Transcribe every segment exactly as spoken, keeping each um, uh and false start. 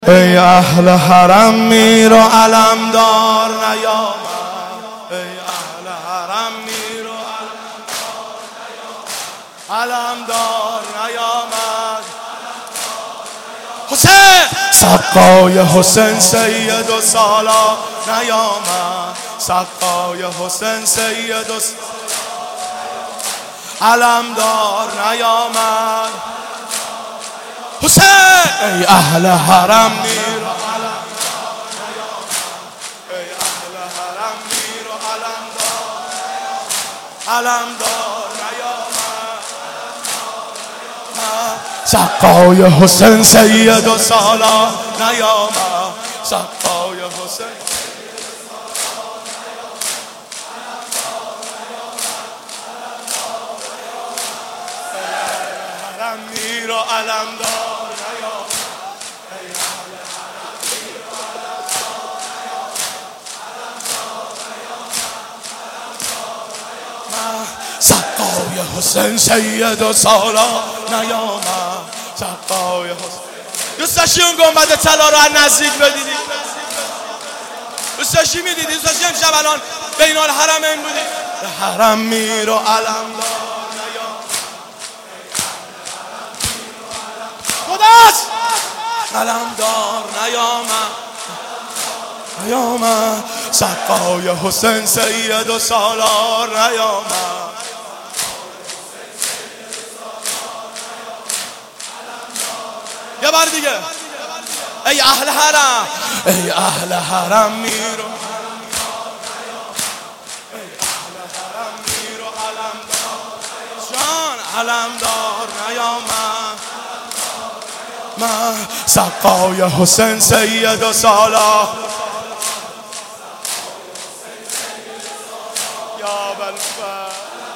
ای اهل حرم میر و علمدار نیامد. ای اهل حرم میر و علمدار نیامد. حسین سقای حسین سید و سالار نیامد. سقای حسین سید و علمدار نیامد. حسین ای اهل حرم میر و علمدار نیامد. ای اهل حرم میر و علمدار نیامد. سقای حسین سید و سالار نیامد. سقای حسین حرم میر و علمدار سقای حسین سید و سالار نیامد. سقای حسین دوست داشتی اون گنبد طلا رو از نزدیک بدیدی؟ دوست داشتی میدیدی؟ دوست داشتی امشب الان بین الحرمین بودی؟ حرم میر و علمدار نیامد. خداست علمدار نیامد. نیامد. سقای حسین سید و سالار نیامد. یه بار دیگه ای اهل حرم ای اهل حرم میر و علمدار جان علمدار نیامد. من سقای حسین سید و سالار یا بلفر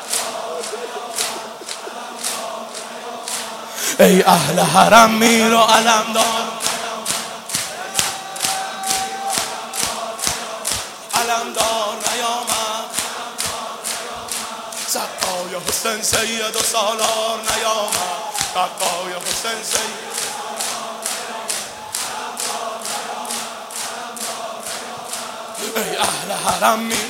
ای اهل حرم میر و علمدار علمدار نیامد. سقای حسین سید و سالار نیامد. سقای حسین سید ای اهل حرم میر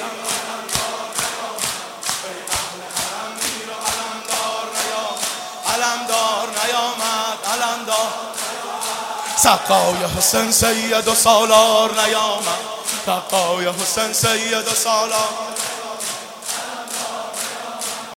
علمدار نیامد. علمدار سقای حسین سید و سالار نیامد. سقای حسین سید و سالار